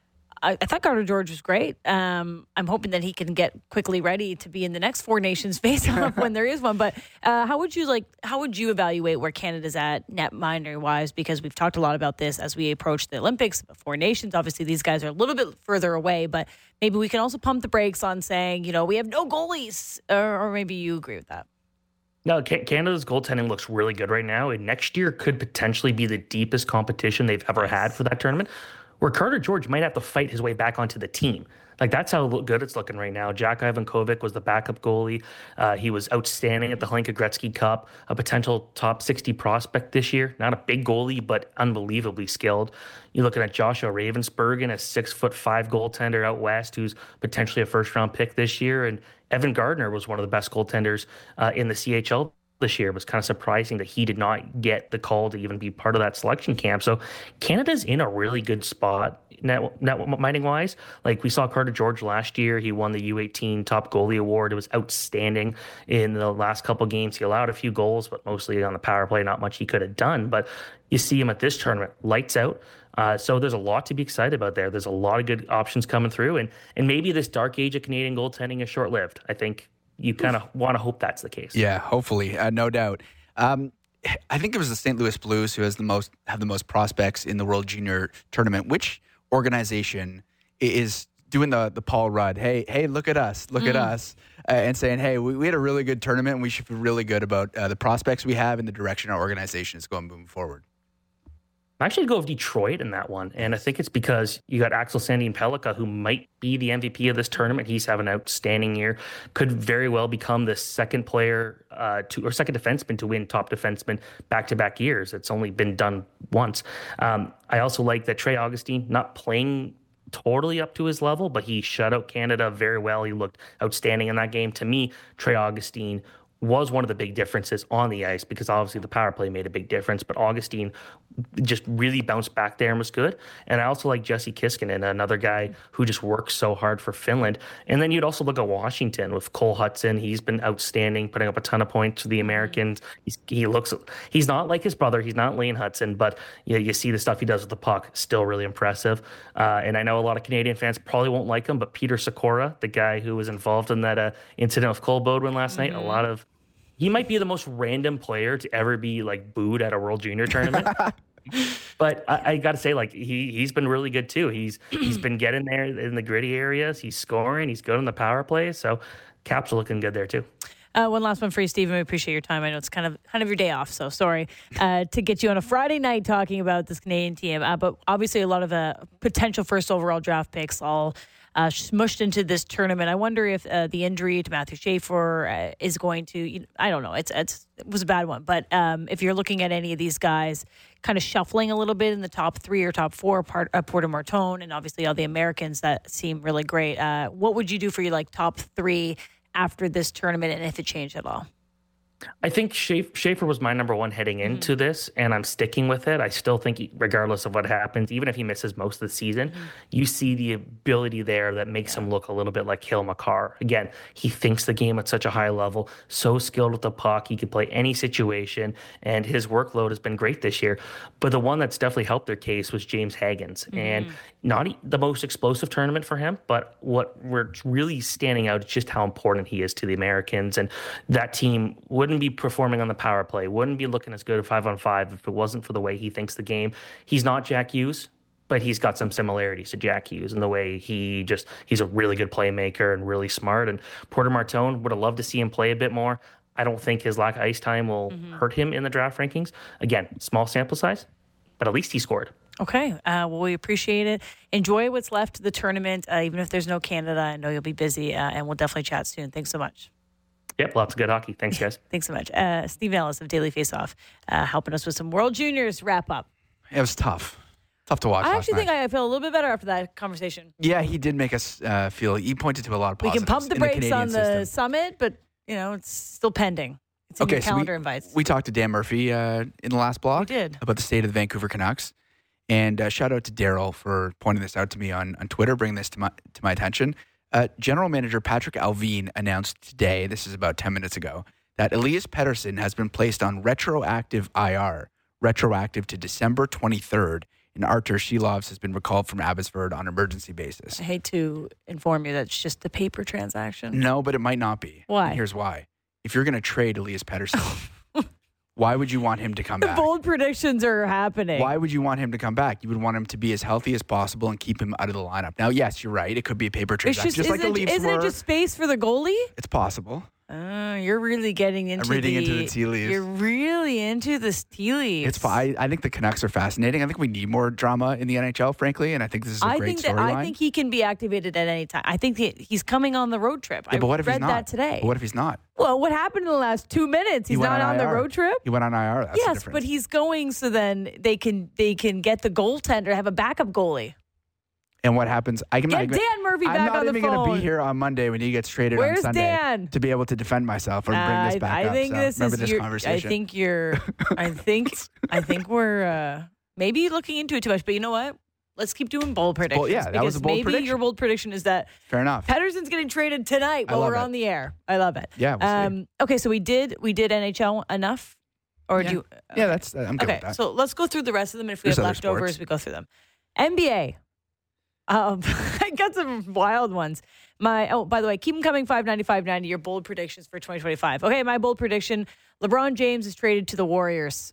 I, I thought Carter George was great. Um, I'm hoping that he can get quickly ready to be in the next Four Nations face-off when there is one. But uh, how would you like? How would you evaluate where Canada's at net minor-wise? Because we've talked a lot about this as we approach the Olympics, Four Nations. Obviously, these guys are a little bit further away, but maybe we can also pump the brakes on saying, you know, we have no goalies, or, or maybe you agree with that. No, Canada's goaltending looks really good right now, and next year could potentially be the deepest competition they've ever had for that tournament, where Carter George might have to fight his way back onto the team. Like, that's how good it's looking right now. Jack Ivankovic was the backup goalie. Uh, he was outstanding at the Hlinka Gretzky Cup, a potential top sixty prospect this year. Not a big goalie, but unbelievably skilled. You're looking at Joshua Ravensbergen, a six foot five goaltender out west, who's potentially a first round pick this year. And Evan Gardner was one of the best goaltenders uh, in the C H L this year. It was kind of surprising that he did not get the call to even be part of that selection camp. So Canada's in a really good spot net, net mining wise. Like we saw Carter George last year. He won the U eighteen top goalie award. It was outstanding in the last couple games. He allowed a few goals, but mostly on the power play, not much he could have done. But you see him at this tournament, lights out. Uh, so there's a lot to be excited about there. There's a lot of good options coming through. And, and maybe this dark age of Canadian goaltending is short-lived. I think you kind of want to hope that's the case. Yeah, hopefully, uh, no doubt. Um, I think it was the Saint Louis Blues who has the most have the most prospects in the World Junior Tournament. Which organization is doing the the Paul Rudd? Hey, hey, look at us, look mm. at us, uh, and saying, hey, we, we had a really good tournament, and we should feel really good about uh, the prospects we have and the direction our organization is going moving forward. I'm actually going to go with Detroit in that one. And I think it's because you got Axel Sandin-Pellikka, who might be the M V P of this tournament. He's having an outstanding year. Could very well become the second player uh, to, or second defenseman to win top defenseman back-to-back years. It's only been done once. Um, I also like that Trey Augustine, not playing totally up to his level, but he shut out Canada very well. He looked outstanding in that game. To me, Trey Augustine was one of the big differences on the ice because obviously the power play made a big difference, but Augustine just really bounced back there and was good. And I also like Jesse Kiskinen, another guy who just works so hard for Finland. And then you'd also look at Washington with Cole Hudson. He's been outstanding, putting up a ton of points for the Americans. He's, he looks, he's not like his brother. He's not Lane Hudson, but you know, you see the stuff he does with the puck, still really impressive. Uh, and I know a lot of Canadian fans probably won't like him, but Peter Sikora, the guy who was involved in that uh, incident with Cole Bodwin last mm-hmm. night, a lot of, he might be the most random player to ever be like booed at a World Junior tournament. But I, I got to say, like he he's been really good too. He's he's been getting there in the gritty areas. He's scoring. He's good on the power play. So Caps are looking good there too. Uh, one last one for you, Stephen. We appreciate your time. I know it's kind of kind of your day off, so sorry uh, to get you on a Friday night talking about this Canadian team. Uh, but obviously, a lot of uh, potential first overall draft picks all uh, smushed into this tournament. I wonder if uh, the injury to Matthew Schaefer uh, is going to. You know, I don't know. It's, it's it was a bad one, but um, if you're looking at any of these guys, kind of shuffling a little bit in the top three or top four, part uh, Porter Martone, and obviously all the Americans that seem really great. Uh, what would you do for your like top three after this tournament, and if it changed at all? I think Schaefer was my number one heading into mm-hmm. this, and I'm sticking with it. I still think, he, regardless of what happens, even if he misses most of the season, mm-hmm. you see the ability there that makes yeah. him look a little bit like Cale Makar. Again, he thinks the game at such a high level, so skilled with the puck. He can play any situation, and his workload has been great this year. But the one that's definitely helped their case was James Hagens, mm-hmm. and not the most explosive tournament for him, but what we're really standing out is just how important he is to the Americans, and that team would wouldn't be performing on the power play, wouldn't be looking as good at five on five if it wasn't for the way he thinks the game. He's not Jack Hughes, but he's got some similarities to Jack Hughes in the way he just, he's a really good playmaker and really smart. And Porter Martone, would have loved to see him play a bit more. I don't think his lack of ice time will mm-hmm. hurt him in the draft rankings. Again, small sample size, but at least he scored. Okay. Uh, well, we appreciate it. Enjoy what's left of the tournament, uh, even if there's no Canada. I know you'll be busy, uh, and we'll definitely chat soon. Thanks so much. Yep, lots of good hockey. Thanks, guys. Thanks so much. Uh, Steve Ellis of Daily Faceoff uh, helping us with some World Juniors wrap up. It was tough. Tough to watch. I actually last think night. I feel a little bit better after that conversation. Yeah, he did make us uh, feel, he pointed to a lot of positives. We can pump the brakes the on the system. summit, but, you know, it's still pending. It's in okay, your calendar so we, invites. We talked to Dan Murphy uh, in the last blog we did. about the state of the Vancouver Canucks. And uh, shout out to Daryl for pointing this out to me on, on Twitter, bringing this to my to my attention. Uh, General Manager Patrick Alvin announced today, this is about ten minutes ago, that Elias Pettersson has been placed on retroactive I R, retroactive to December twenty-third, and Artur Shilovs has been recalled from Abbotsford on emergency basis. I hate to inform you that it's just a paper transaction. No, but it might not be. Why? And here's why. If you're going to trade Elias Pettersson, why would you want him to come the back? The bold predictions are happening. Why would you want him to come back? You would want him to be as healthy as possible and keep him out of the lineup. Now, yes, you're right. It could be a paper transaction, just, just like it, the Leafs Isn't were. it just space for the goalie? It's possible. Uh, you're really getting into I'm reading the, into the tea leaves. You're really into the tea leaves. It's fine. I think the Canucks are fascinating. I think we need more drama in the N H L, frankly, and I think this is a I great think that storyline. I think he can be activated at any time. I think he, he's coming on the road trip. Yeah, I but what if read he's not? that today. But what if he's not? Well, what happened in the last two minutes? He's he not on, on the road trip. He went on I R. That's yes, but he's going so then they can they can get the goaltender, have a backup goalie. And what happens? I can get Dan Murphy back I'm not on the even phone. going to be here on Monday when he gets traded Where's on Sunday Dan? to be able to defend myself or bring uh, this back I up. think So this remember is this your, conversation. I think you're. I think I think we're uh, maybe looking into it too much. But you know what? Let's keep doing bold predictions. Well, yeah, that was a bold maybe prediction. your bold prediction is that fair enough. Pettersson's getting traded tonight while we're it. on the air. I love it. Yeah. We'll um, see. Okay, so we did we did N H L enough, or yeah. do you, okay. yeah, that's I'm good okay. with that. So let's go through the rest of them. And if we There's have other leftovers, sports. we go through them. N B A. Um, I got some wild ones. My oh, by the way, keep them coming. five ninety, five ninety. Your bold predictions for twenty twenty-five. Okay, my bold prediction: LeBron James is traded to the Warriors.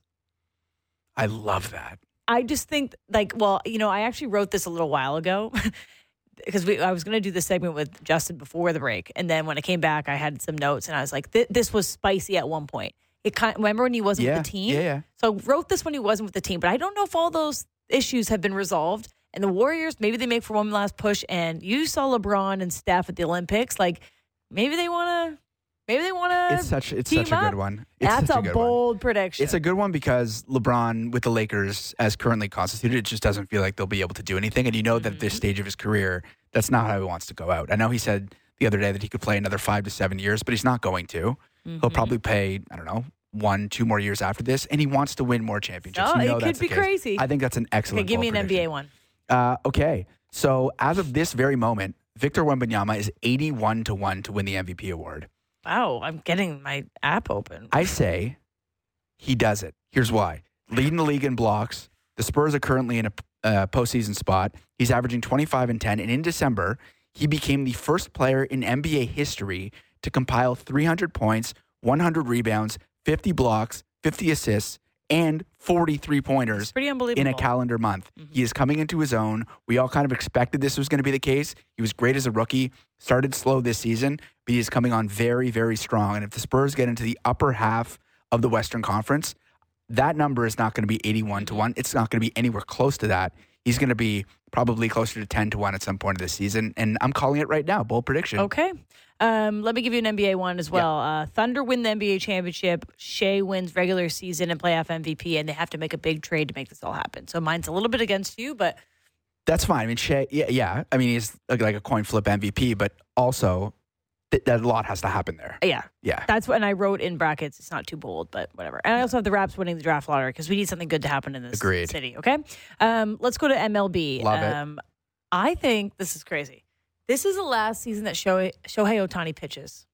I love that. I just think, like, well, you know, I actually wrote this a little while ago because we I was going to do this segment with Justin before the break, and then when I came back, I had some notes, and I was like, th- this was spicy at one point. It kind remember when he wasn't Yeah, with the team? yeah, yeah. So I wrote this when he wasn't with the team, but I don't know if all those issues have been resolved. And the Warriors, maybe they make for one last push. And you saw LeBron and Steph at the Olympics. Like, maybe they want to. Maybe they want to. It's such it's team such a up. good one. It's That's such a, a good bold one. prediction. It's a good one because LeBron with the Lakers as currently constituted, it just doesn't feel like they'll be able to do anything. And you know that at this stage of his career, that's not how he wants to go out. I know he said the other day that he could play another five to seven years, but he's not going to. Mm-hmm. He'll probably play, I don't know, one, two more years after this, and he wants to win more championships. Oh, you know it that's could be the case. crazy. I think that's an excellent. Okay, give me bold an N B A prediction. one. Uh, okay, so as of this very moment, Victor Wembanyama is eighty-one to one to win the M V P award. Wow, I'm getting my app open. I say he does it. Here's why. Leading the league in blocks. The Spurs are currently in a uh, postseason spot. He's averaging twenty-five and ten. And in December, he became the first player in N B A history to compile three hundred points, one hundred rebounds, fifty blocks, fifty assists, and forty three-pointers It's pretty unbelievable. in a calendar month. Mm-hmm. He is coming into his own. We all kind of expected this was going to be the case. He was great as a rookie, started slow this season, but he is coming on very, very strong. And if the Spurs get into the upper half of the Western Conference, that number is not going to be eighty-one to one. It's not going to be anywhere close to that. He's going to be probably closer to ten to one at some point of this season. And I'm calling it right now. Bold prediction. Okay. Um, let me give you an N B A one as well. Uh, Thunder win the N B A championship. Shea wins regular season and playoff M V P, and they have to make a big trade to make this all happen. So mine's a little bit against you, but That's fine. I mean, Shea, yeah, yeah. I mean, he's like, like a coin flip M V P, but also th- that a lot has to happen there. yeah. Yeah. That's when I wrote in brackets. It's not too bold, but whatever. And I also have the Raps winning the draft lottery because we need something good to happen in this Agreed. city. Okay. Um, let's go to M L B. Love it. um, I think this is crazy. This is the last season that Shohei, Shohei Ohtani pitches.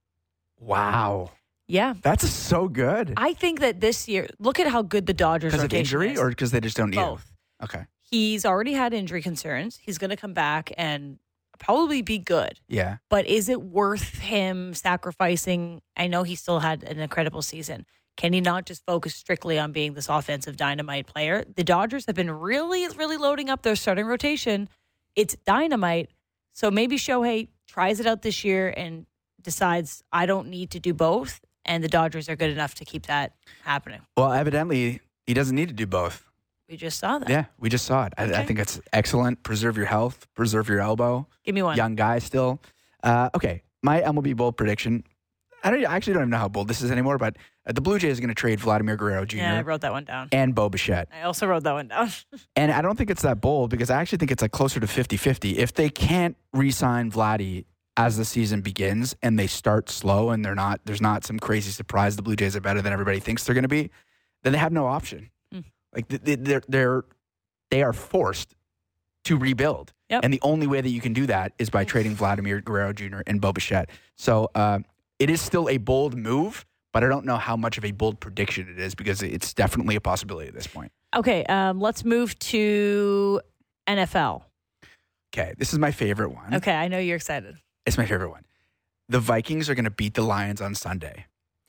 Wow. Yeah. That's so good. I think that this year, look at how good the Dodgers Because of rotation injury is. or because they just don't need him? Both. Okay. He's already had injury concerns. He's going to come back and probably be good. Yeah. But is it worth him sacrificing? I know he still had an incredible season. Can he not just focus strictly on being this offensive dynamite player? The Dodgers have been really, really loading up their starting rotation. It's dynamite. So maybe Shohei tries it out this year and decides, I don't need to do both. And the Dodgers are good enough to keep that happening. Well, evidently, he doesn't need to do both. We just saw that. Yeah, we just saw it. I, I Okay. think it's excellent. Preserve your health, preserve your elbow. Give me one. Young guy still. Uh, okay, my M L B bold prediction. I, don't, I actually don't even know how bold this is anymore, but uh, the Blue Jays are going to trade Vladimir Guerrero Junior Yeah, I wrote that one down. and Bo Bichette. I also wrote that one down. And I don't think it's that bold because I actually think it's like closer to fifty-fifty. If they can't re-sign Vladdy as the season begins and they start slow and they're not, there's not some crazy surprise the Blue Jays are better than everybody thinks they're going to be, then they have no option. Mm. Like they- they're they're they are forced to rebuild, Yep. and the only way that you can do that is by trading Vladimir Guerrero Junior and Bo Bichette. So uh, it is still a bold move, but I don't know how much of a bold prediction it is because it's definitely a possibility at this point. Okay, um, let's move to N F L. Okay, this is my favorite one. Okay, I know you're excited. It's my favorite one. The Vikings are going to beat the Lions on Sunday.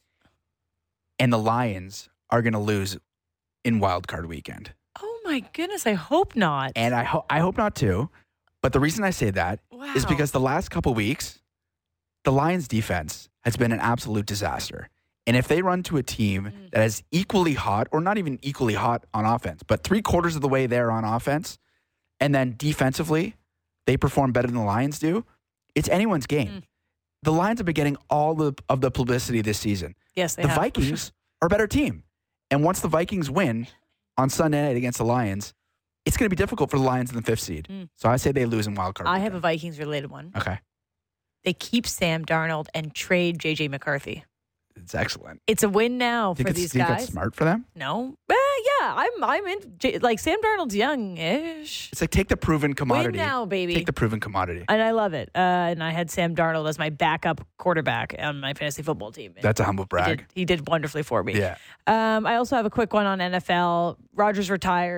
And the Lions are going to lose in Wild Card Weekend. Oh my goodness, I hope not. And I, ho- I hope not too. But the reason I say that wow. is because the last couple weeks, the Lions defense has been an absolute disaster. And if they run to a team Mm. that is equally hot, or not even equally hot on offense, but three quarters of the way there on offense, and then defensively, they perform better than the Lions do, it's anyone's game. Mm. The Lions have been getting all the, of the publicity this season. yes, they The have. Vikings are a better team. And once the Vikings win on Sunday night against the Lions, it's going to be difficult for the Lions in the fifth seed. Mm. So I say they lose in wild card. I have a weekend. Vikings related one. Okay. They keep Sam Darnold and trade J J McCarthy. It's excellent. It's a win now Think for it's, these think guys. that's smart for them? No, eh, yeah, I'm I'm in. J- Like Sam Darnold's young-ish. It's like take the proven commodity. Win now, baby. Take the proven commodity. And I love it. Uh, and I had Sam Darnold as my backup quarterback on my fantasy football team. That's a humble he brag. did, he did wonderfully for me. Yeah. Um, I also have a quick one on N F L. Rodgers retires.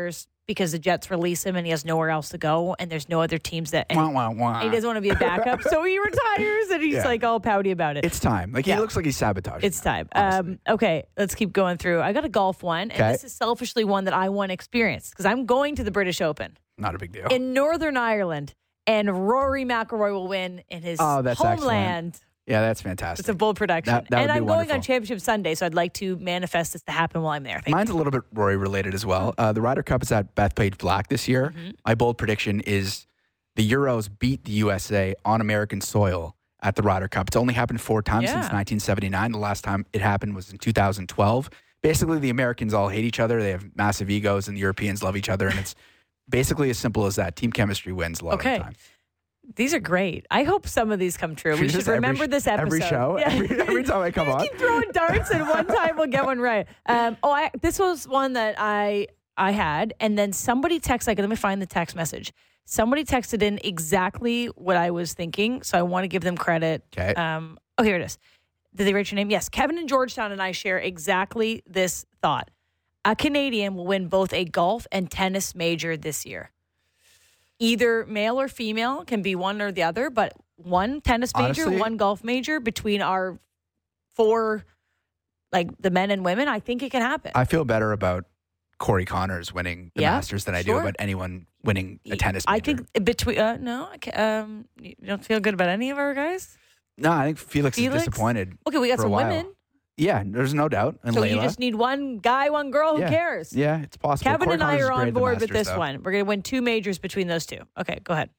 because the Jets release him and he has nowhere else to go, and there's no other teams that and Wah, wah, wah. he doesn't want to be a backup, so he retires, and he's Yeah. like all pouty about it. It's time. Like Yeah. he looks like he's sabotaging. It's them, time. honestly. Um, okay, let's keep going through. I got a golf one, and Okay. this is selfishly one that I want to experience because I'm going to the British Open Not a big deal. in Northern Ireland, and Rory McIlroy will win in his Oh, that's homeland. yeah, that's fantastic. It's a bold production. That- that and would be I'm going wonderful. on Championship Sunday, so I'd like to manifest this to happen while I'm there. Thank Mine's a little bit Rory related as well. Uh, the Ryder Cup is at Bethpage Black this year. Mm-hmm. My bold prediction is the Euros beat the U S A on American soil at the Ryder Cup. It's only happened four times Yeah. since nineteen seventy-nine. The last time it happened was in two thousand twelve. Basically, the Americans all hate each other. They have massive egos, and the Europeans love each other. And it's basically as simple as that. Team chemistry wins a lot Okay. of the time. These are great. I hope some of these come true. We Just should every remember sh- this episode. Every show, Yeah. every, every time I come Just on. keep throwing darts, and one time we'll get one right. Um, oh, I, this was one that I I had, and then somebody texted. Like, let me find the text message. Somebody texted in exactly what I was thinking, so I want to give them credit. Okay. Um, oh, here it is. Did they write your name? Yes. Kevin in Georgetown and I share exactly this thought. A Canadian will win both a golf and tennis major this year. Either male or female, can be one or the other, but one tennis major, Honestly- one golf major between our four, like the men and women, I think it can happen. I feel better about Corey Connors winning the Yeah, Masters than I sure. do about anyone winning a tennis major. I think between, uh, no, I ca- um, you don't feel good about any of our guys? No, I think Felix, Felix? is disappointed. Okay, we got For a some while. women. Yeah, there's no doubt. And So Layla. you just need one guy, one girl. Who Yeah. cares? Yeah, it's possible. Kevin Corey and I Connors is are great on at the board with Masters, this though. one. We're going to win two majors between those two. Okay, go ahead.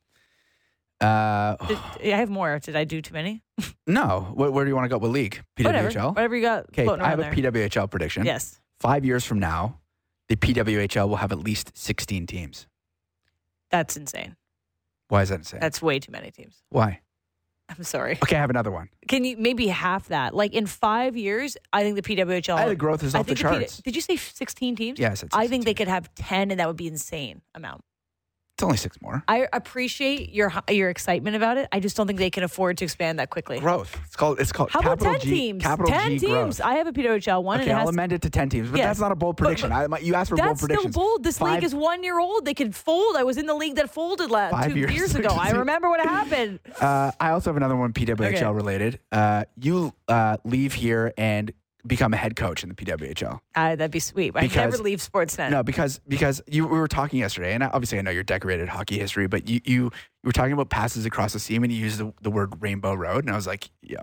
Uh, Did, I have more. Did I do too many? no. Where, where do you want to go? What league? P W H L? Whatever. Whatever you got Okay, floating I have around a there. P W H L prediction. Yes. Five years from now, the P W H L will have at least sixteen teams. That's insane. Why is that insane? That's way too many teams. Why? I'm sorry. Okay, I have another one. Can you maybe half that? Like in five years, I think the P W H L. I, the growth is I off the think P- charts. did you say sixteen teams? Yeah, I said I think they sixteen. could have ten, and that would be insane amount. It's only six more. I appreciate your your excitement about it. I just don't think they can afford to expand that quickly. Growth. It's called. It's called. How about capital ten G, teams? Capital ten G teams. growth. I have a P W H L one, Okay, and it I'll has amend it to ten teams, but Yes. that's not a bold But- prediction. I, you asked for a bold That's prediction. still bold. This Five- league is one year old. They could fold. I was in the league that folded last Five two years. years, ago. I remember what happened. Uh, I also have another one P W H L Okay. related. Uh, you uh, leave here and become a head coach in the P W H L. Uh, that'd be sweet. I Because- never leave Sportsnet. No, because because you we were talking yesterday, and obviously I know your decorated hockey history, but you you, you were talking about passes across the seam, and you used the, the word Rainbow Road, and I was like, yo,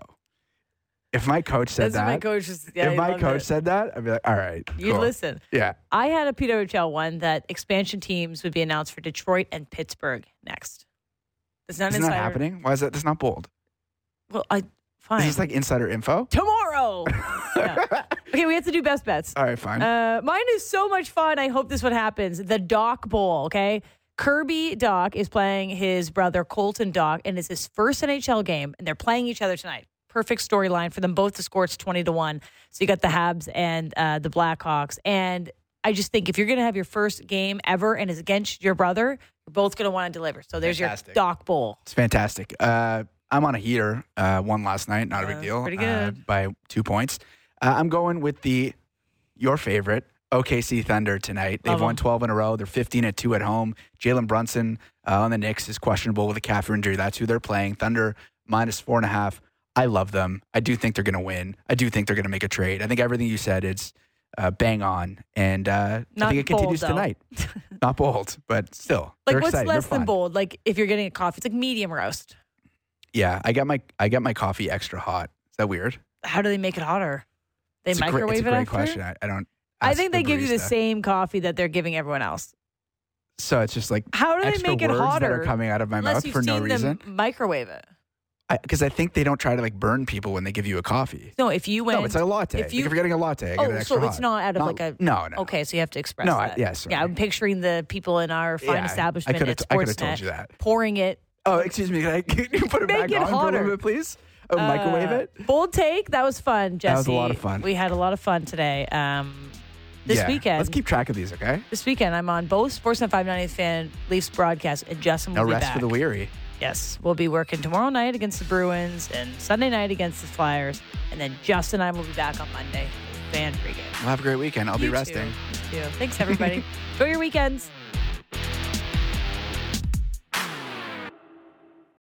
if my coach said That's that, what my coach was. Yeah, if he my loved coach it. said that, I'd be like, all right, You'd cool. listen. Yeah, I had a P W H L one that expansion teams would be announced for Detroit and Pittsburgh next. It's not isn't that insider. happening? Why is that? That's not bold. Well, I fine. Is this like insider info? Tomorrow. Yeah. Okay, we have to do best bets. All right, fine. Uh, mine is so much fun. I hope this one happens. The Doc Bowl, okay? Kirby Doc is playing his brother Colton Doc, and it's his first N H L game, and they're playing each other tonight. Perfect storyline for them both to score. It's twenty to one. So you got the Habs and uh, the Blackhawks. And I just think if you're going to have your first game ever and it's against your brother, you're both going to want to deliver. So there's Fantastic. your Doc Bowl. It's fantastic. Uh, I'm on a heater. Uh, won last night. Not a big Uh, deal. pretty uh, good. by two points. Uh, I'm going with the your favorite O K C Thunder tonight. They've Love 'em. won twelve in a row. They're fifteen at two at home. Jalen Brunson uh, on the Knicks is questionable with a calf injury. That's who they're playing. Thunder minus four and a half. I love them. I do think they're going to win. I do think they're going to make a trade. I think everything you said is uh, bang on, and uh, I Not think it bold, continues though. tonight. Not bold, but still, Like they're what's exciting. less They're than fun. bold? Like if you're getting a coffee, it's like medium roast. Yeah, I got my I got my coffee extra hot. Is that weird? How do they make it hotter? They It's a great, microwave it's a it great after? question. I, I don't. I ask think the they give you the barista. same coffee that they're giving everyone else. So it's just like How do they extra make it words hotter? that are coming out of my Unless mouth you've for no seen reason. them microwave it. Because I, I think they don't try to like burn people when they give you a coffee. No, if you went. no, it's a latte. if If, you- like if you're getting a latte, I get it oh, extra so it's hot. not out of Not- like a. no, no. Okay, so you have to express No, I- that. yeah, sorry. Yeah, I'm picturing the people in our fine Yeah, establishment I could at have I could have Sportsnet told you that. pouring it. Oh, excuse me. Can, I, can you put it Make back it on for a hotter. little bit, please? Oh, microwave Uh, it. Bold take. That was fun, Jesse. That was a lot of fun. We had a lot of fun today. Um, this Yeah. weekend. Let's keep track of these, okay? This weekend, I'm on both Sportsnet five ninety Fan Leafs broadcast, and Justin will No be rest back. for the weary. Yes, we'll be working tomorrow night against the Bruins and Sunday night against the Flyers, and then Justin and I will be back on Monday. Fan pregame. Well, have a great weekend. I'll be You resting. too. You too. Thanks, everybody. Enjoy your weekends.